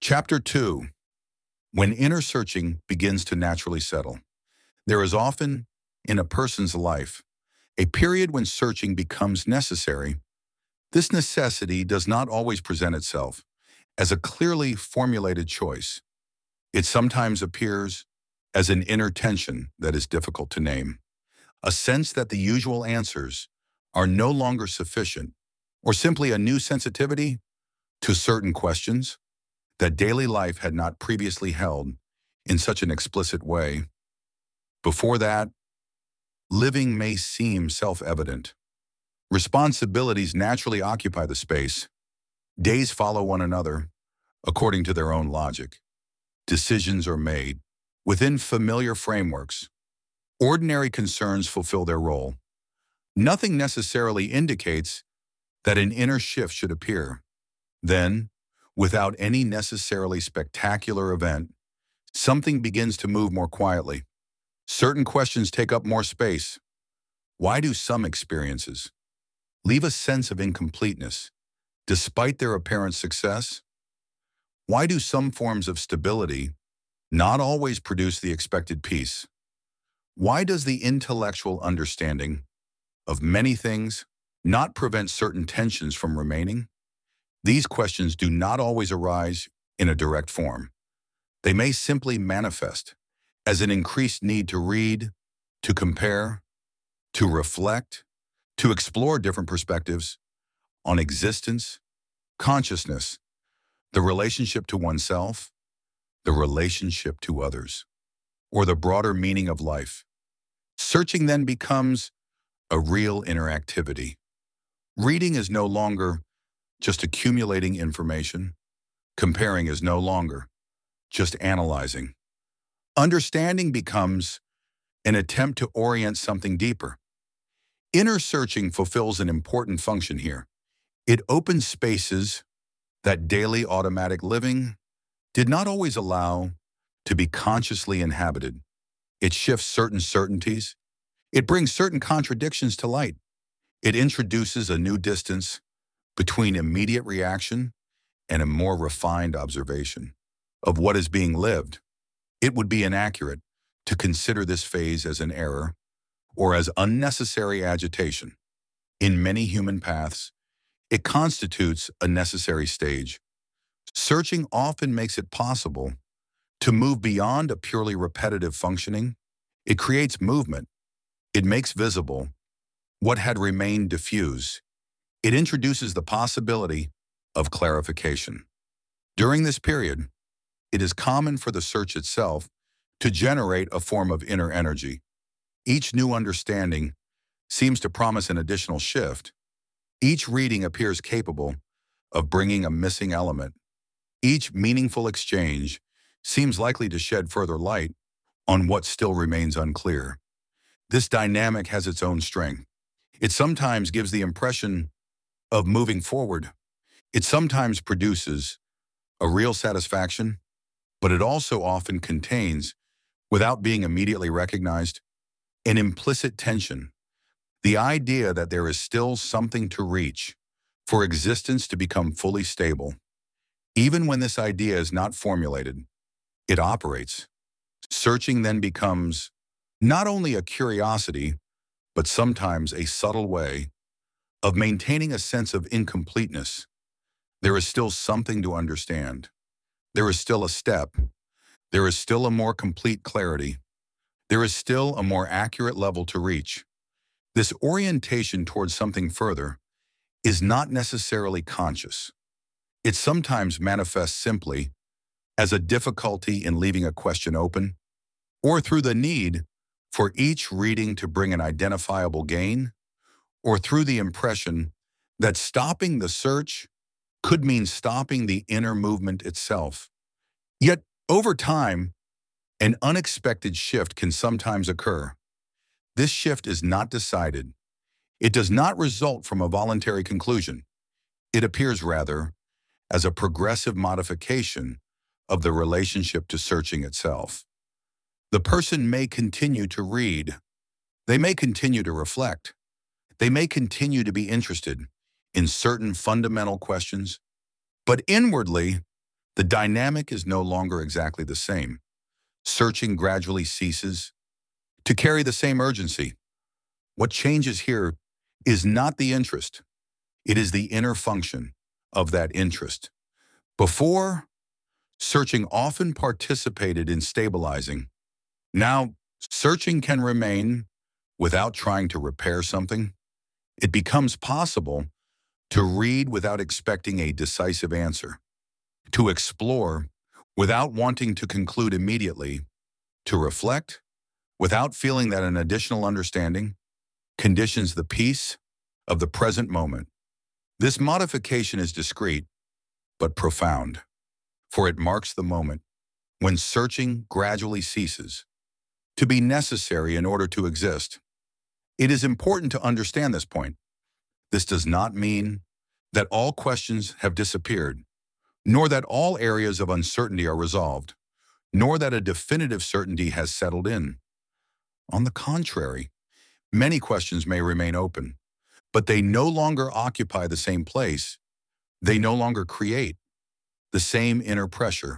Chapter 2. When inner searching begins to naturally settle. There is often, in a person's life, a period when searching becomes necessary. This necessity does not always present itself as a clearly formulated choice. It sometimes appears as an inner tension that is difficult to name, a sense that the usual answers are no longer sufficient, or simply a new sensitivity to certain questions that daily life had not previously held in such an explicit way. Before that, living may seem self-evident. Responsibilities naturally occupy the space. Days follow one another according to their own logic. Decisions are made within familiar frameworks. Ordinary concerns fulfill their role. Nothing necessarily indicates that an inner shift should appear. Then, without any necessarily spectacular event, something begins to move more quietly. Certain questions take up more space. Why do some experiences leave a sense of incompleteness despite their apparent success? Why do some forms of stability not always produce the expected peace? Why does the intellectual understanding of many things not prevent certain tensions from remaining? These questions do not always arise in a direct form. They may simply manifest as an increased need to read, to compare, to reflect, to explore different perspectives on existence, consciousness, the relationship to oneself, the relationship to others, or the broader meaning of life. Searching then becomes a real interactivity. Reading is no longer just accumulating information. Comparing is no longer just analyzing. Understanding becomes an attempt to orient something deeper. Inner searching fulfills an important function here. It opens spaces that daily automatic living did not always allow to be consciously inhabited. It shifts certain certainties. It brings certain contradictions to light. It introduces a new distance between immediate reaction and a more refined observation of what is being lived. It would be inaccurate to consider this phase as an error or as unnecessary agitation. In many human paths, it constitutes a necessary stage. Searching often makes it possible to move beyond a purely repetitive functioning. It creates movement. It makes visible what had remained diffuse. It introduces the possibility of clarification. During this period, it is common for the search itself to generate a form of inner energy. Each new understanding seems to promise an additional shift. Each reading appears capable of bringing a missing element. Each meaningful exchange seems likely to shed further light on what still remains unclear. This dynamic has its own strength. It sometimes gives the impression of moving forward. It sometimes produces a real satisfaction, but it also often contains, without being immediately recognized, an implicit tension. The idea that there is still something to reach for existence to become fully stable. Even when this idea is not formulated, it operates. Searching then becomes not only a curiosity, but sometimes a subtle way of maintaining a sense of incompleteness. There is still something to understand. There is still a step. There is still a more complete clarity. There is still a more accurate level to reach. This orientation towards something further is not necessarily conscious. It sometimes manifests simply as a difficulty in leaving a question open, or through the need for each reading to bring an identifiable gain, or through the impression that stopping the search could mean stopping the inner movement itself. Yet, over time, an unexpected shift can sometimes occur. This shift is not decided. It does not result from a voluntary conclusion. It appears rather as a progressive modification of the relationship to searching itself. The person may continue to read. They may continue to reflect. They may continue to be interested in certain fundamental questions, but inwardly, The dynamic is no longer exactly the same. Searching gradually ceases to carry the same urgency. What changes here is not the interest. It is the inner function of that interest. Before, searching often participated in stabilizing. Now, searching can remain without trying to repair something. It becomes possible to read without expecting a decisive answer, to explore without wanting to conclude immediately, to reflect without feeling that an additional understanding conditions the peace of the present moment. This modification is discreet but profound, for it marks the moment when searching gradually ceases to be necessary in order to exist. It is important to understand this point. This does not mean that all questions have disappeared, nor that all areas of uncertainty are resolved, nor that a definitive certainty has settled in. On the contrary, many questions may remain open, but they no longer occupy the same place. They no longer create the same inner pressure.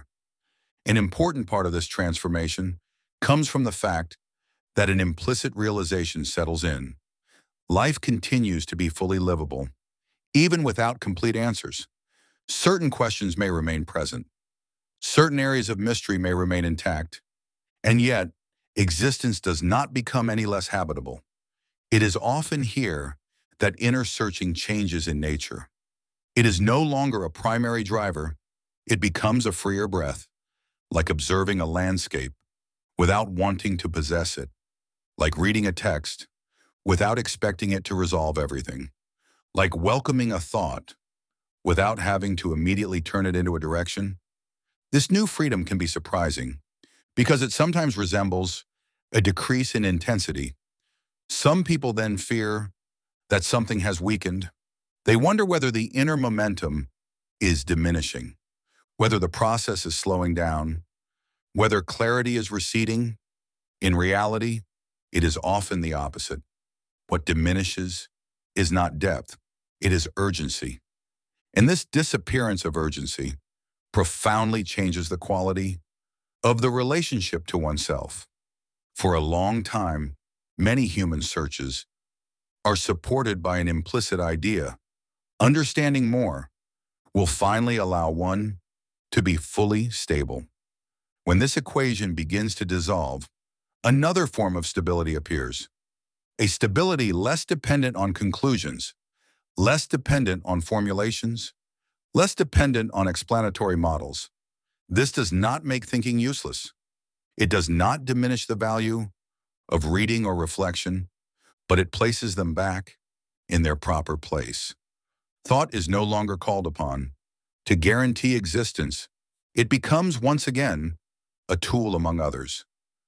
An important part of this transformation comes from the fact that an implicit realization settles in. Life continues to be fully livable, even without complete answers. Certain questions may remain present. Certain areas of mystery may remain intact. And yet, existence does not become any less habitable. It is often here that inner searching changes in nature. It is no longer a primary driver. It becomes a freer breath, like observing a landscape without wanting to possess it, like reading a text without expecting it to resolve everything, like welcoming a thought without having to immediately turn it into a direction. This new freedom can be surprising because it sometimes resembles a decrease in intensity. Some people then fear that something has weakened. They wonder whether the inner momentum is diminishing, whether the process is slowing down, whether clarity is receding. In reality, it is often the opposite. What diminishes is not depth, it is urgency. And this disappearance of urgency profoundly changes the quality of the relationship to oneself. For a long time, many human searches are supported by an implicit idea. Understanding more will finally allow one to be fully stable. When this equation begins to dissolve, another form of stability appears. A stability less dependent on conclusions, less dependent on formulations, less dependent on explanatory models. This does not make thinking useless. It does not diminish the value of reading or reflection, but it places them back in their proper place. Thought is no longer called upon to guarantee existence. It becomes once again a tool among others,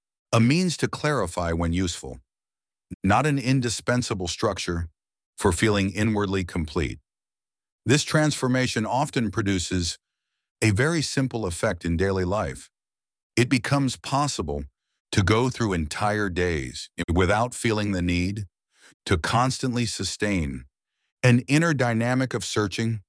a means to clarify when useful, not an indispensable structure for feeling inwardly complete. This transformation often produces a very simple effect in daily life. It becomes possible to go through entire days without feeling the need to constantly sustain an inner dynamic of searching.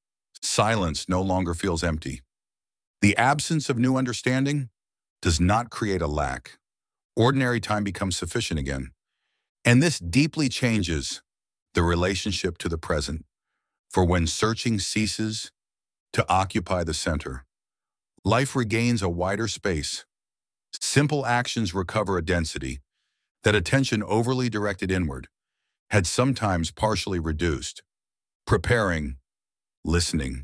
Silence no longer feels empty. The absence of new understanding does not create a lack. Ordinary time becomes sufficient again. And this deeply changes the relationship to the present. For when searching ceases to occupy the center, life regains a wider space. Simple actions recover a density that attention overly directed inward had sometimes partially reduced. Preparing, listening,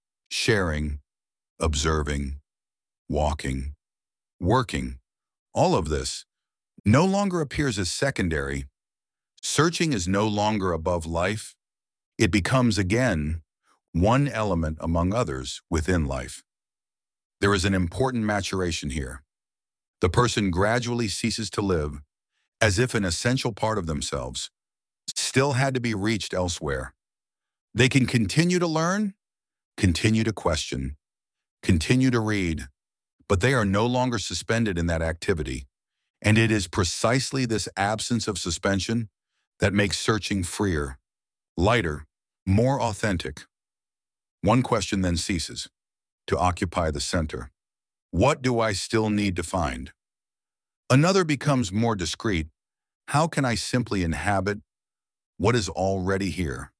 sharing, observing, walking, working, all of this no longer appears as secondary. Searching is no longer above life. It becomes again one element among others within life. There is an important maturation here. The person gradually ceases to live as if an essential part of themselves still had to be reached elsewhere. They can continue to learn, continue to question, continue to read, but they are no longer suspended in that activity. And it is precisely this absence of suspension that makes searching freer, lighter, more authentic. One question then ceases to occupy the center. What do I still need to find? Another becomes more discreet. How can I simply inhabit what is already here?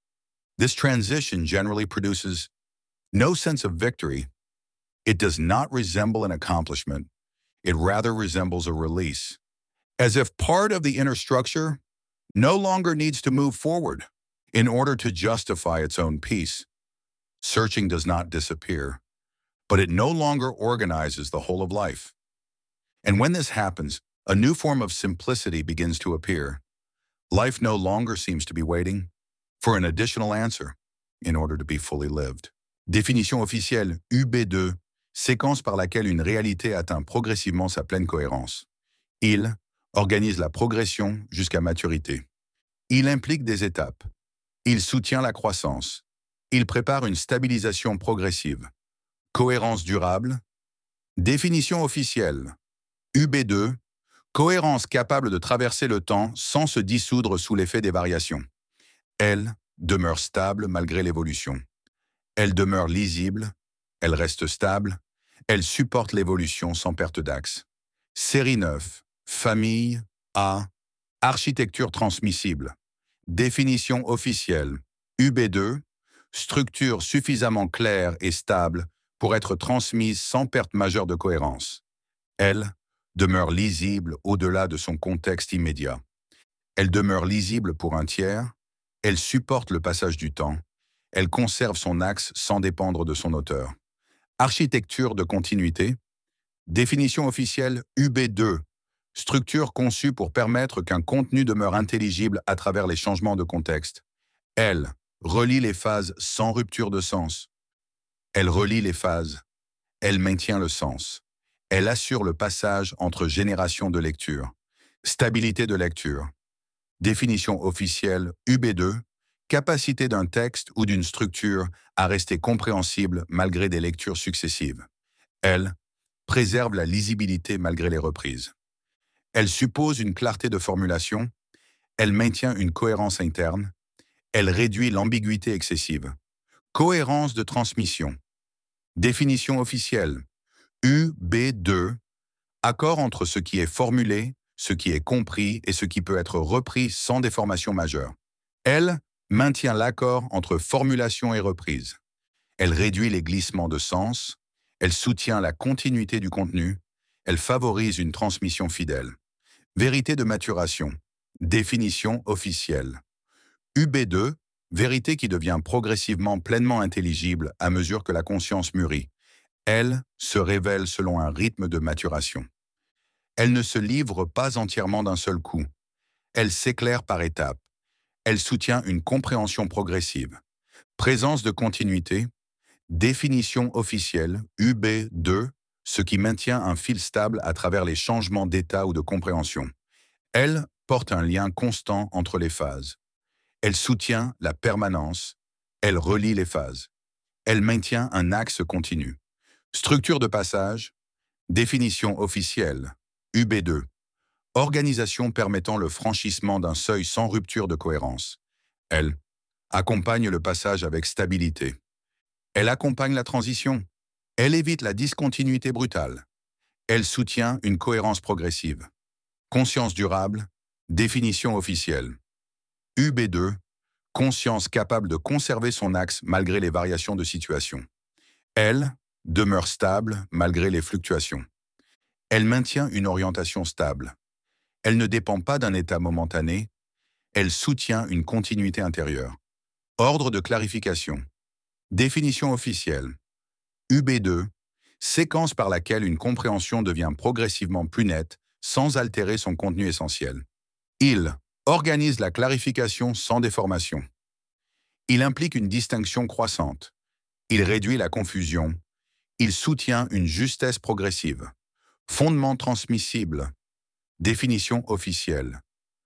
This transition generally produces no sense of victory. It does not resemble an accomplishment. It rather resembles a release, as if part of the inner structure no longer needs to move forward in order to justify its own peace. Searching does not disappear, but it no longer organizes the whole of life. And when this happens, a new form of simplicity begins to appear. Life no longer seems to be waiting for an additional answer in order to be fully lived. Définition officielle UB2, séquence par laquelle une réalité atteint progressivement sa pleine cohérence. Il organise la progression jusqu'à maturité. Il implique des étapes. Il soutient la croissance. Il prépare une stabilisation progressive. Cohérence durable. Définition officielle. UB2, cohérence capable de traverser le temps sans se dissoudre sous l'effet des variations. Elle demeure stable malgré l'évolution. Elle demeure lisible, elle reste stable, elle supporte l'évolution sans perte d'axe. Série 9, famille A, architecture transmissible. Définition officielle. UB2, structure suffisamment claire et stable pour être transmise sans perte majeure de cohérence. Elle demeure lisible au-delà de son contexte immédiat. Elle demeure lisible pour un tiers, elle supporte le passage du temps, elle conserve son axe sans dépendre de son auteur. Architecture de continuité. Définition officielle UB2, structure conçue pour permettre qu'un contenu demeure intelligible à travers les changements de contexte. Elle relie les phases sans rupture de sens. Elle relie les phases. Elle maintient le sens. Elle assure le passage entre générations de lecture. Stabilité de lecture. Définition officielle UB2, capacité d'un texte ou d'une structure à rester compréhensible malgré des lectures successives. Elle préserve la lisibilité malgré les reprises. Elle suppose une clarté de formulation. Elle maintient une cohérence interne. Elle réduit l'ambiguïté excessive. Cohérence de transmission. Définition officielle. UB2, accord entre ce qui est formulé, ce qui est compris et ce qui peut être repris sans déformation majeure. Elle maintient l'accord entre formulation et reprise. Elle réduit les glissements de sens. Elle soutient la continuité du contenu. Elle favorise une transmission fidèle. Vérité de maturation. Définition officielle. UB2, vérité qui devient progressivement pleinement intelligible à mesure que la conscience mûrit. Elle se révèle selon un rythme de maturation. Elle ne se livre pas entièrement d'un seul coup. Elle s'éclaire par étapes. Elle soutient une compréhension progressive. Présence de continuité. Définition officielle, UB2, ce qui maintient un fil stable à travers les changements d'état ou de compréhension. Elle porte un lien constant entre les phases. Elle soutient la permanence. Elle relie les phases. Elle maintient un axe continu. Structure de passage. Définition officielle, UB2. Organisation permettant le franchissement d'un seuil sans rupture de cohérence. Elle accompagne le passage avec stabilité. Elle accompagne la transition. Elle évite la discontinuité brutale. Elle soutient une cohérence progressive. Conscience durable. Définition officielle. UB2. Conscience capable de conserver son axe malgré les variations de situation. Elle demeure stable malgré les fluctuations. Elle maintient une orientation stable. Elle ne dépend pas d'un état momentané. Elle soutient une continuité intérieure. Ordre de clarification. Définition officielle. UB2, séquence par laquelle une compréhension devient progressivement plus nette sans altérer son contenu essentiel. Il organise la clarification sans déformation. Il implique une distinction croissante. Il réduit la confusion. Il soutient une justesse progressive. Fondement transmissible. Définition officielle.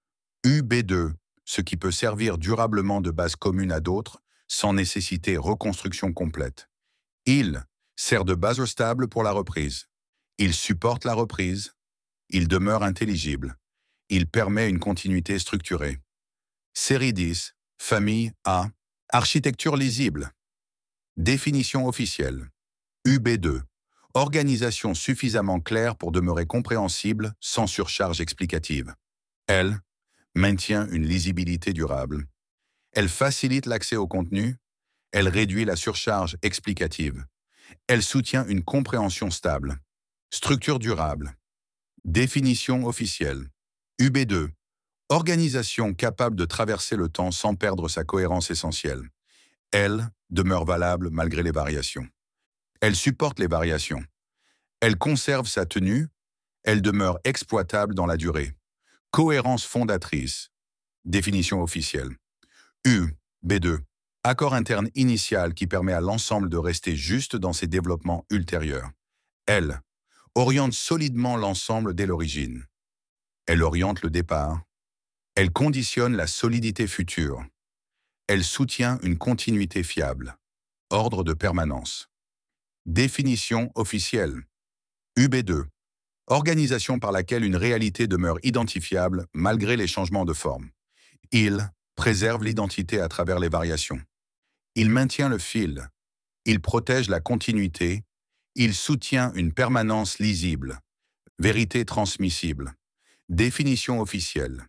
UB2, ce qui peut servir durablement de base commune à d'autres sans nécessiter reconstruction complète. Il sert de base stable pour la reprise. Il supporte la reprise. Il demeure intelligible. Il permet une continuité structurée. Série 10, famille A, architecture lisible. Définition officielle. UB2. Organisation suffisamment claire pour demeurer compréhensible sans surcharge explicative. L. Maintient une lisibilité durable. Elle facilite l'accès au contenu. Elle réduit la surcharge explicative. Elle soutient une compréhension stable. Structure durable. Définition officielle. UB2. Organisation capable de traverser le temps sans perdre sa cohérence essentielle. Elle demeure valable malgré les variations. Elle supporte les variations. Elle conserve sa tenue. Elle demeure exploitable dans la durée. Cohérence fondatrice. Définition officielle. U. B2. Accord interne initial qui permet à l'ensemble de rester juste dans ses développements ultérieurs. L. Oriente solidement l'ensemble dès l'origine. Elle oriente le départ. Elle conditionne la solidité future. Elle soutient une continuité fiable. Ordre de permanence. Définition officielle. UB2. Organisation par laquelle une réalité demeure identifiable malgré les changements de forme. Il préserve l'identité à travers les variations. Il maintient le fil. Il protège la continuité. Il soutient une permanence lisible. Vérité transmissible. Définition officielle.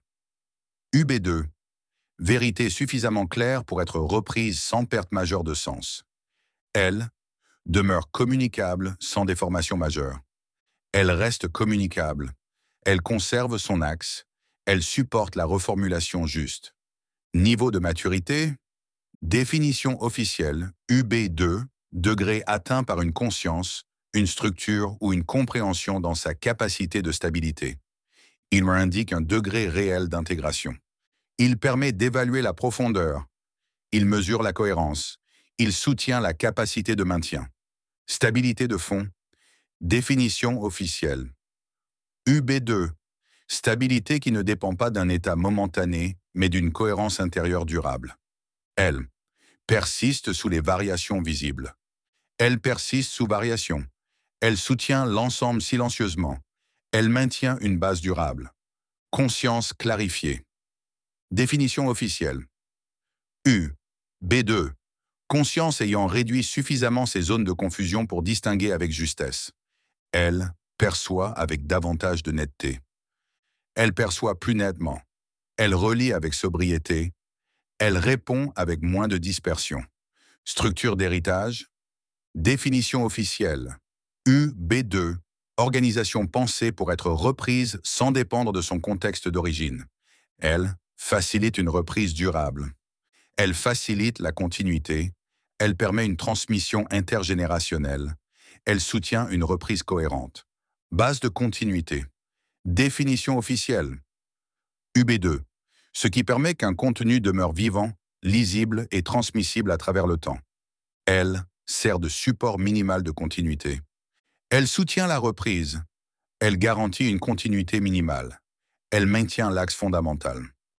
UB2. Vérité suffisamment claire pour être reprise sans perte majeure de sens. Elle demeure communicable sans déformation majeure. Elle reste communicable. Elle conserve son axe. Elle supporte la reformulation juste. Niveau de maturité. Définition officielle, UB2, degré atteint par une conscience, une structure ou une compréhension dans sa capacité de stabilité. Il indique un degré réel d'intégration. Il permet d'évaluer la profondeur. Il mesure la cohérence. Il soutient la capacité de maintien. Stabilité de fond. Définition officielle. UB2, stabilité qui ne dépend pas d'un état momentané, mais d'une cohérence intérieure durable. Elle persiste sous les variations visibles. Elle persiste sous variation. Elle soutient l'ensemble silencieusement. Elle maintient une base durable. Conscience clarifiée. Définition officielle. U. B2. Conscience ayant réduit suffisamment ses zones de confusion pour distinguer avec justesse. Elle perçoit avec davantage de netteté. Elle perçoit plus nettement. Elle relie avec sobriété. Elle répond avec moins de dispersion. Structure d'héritage. Définition officielle. UB2. Organisation pensée pour être reprise sans dépendre de son contexte d'origine. Elle facilite une reprise durable. Elle facilite la continuité. Elle permet une transmission intergénérationnelle. Elle soutient une reprise cohérente. Base de continuité. Définition officielle. UB2. Ce qui permet qu'un contenu demeure vivant, lisible et transmissible à travers le temps. Elle sert de support minimal de continuité. Elle soutient la reprise. Elle garantit une continuité minimale. Elle maintient l'axe fondamental.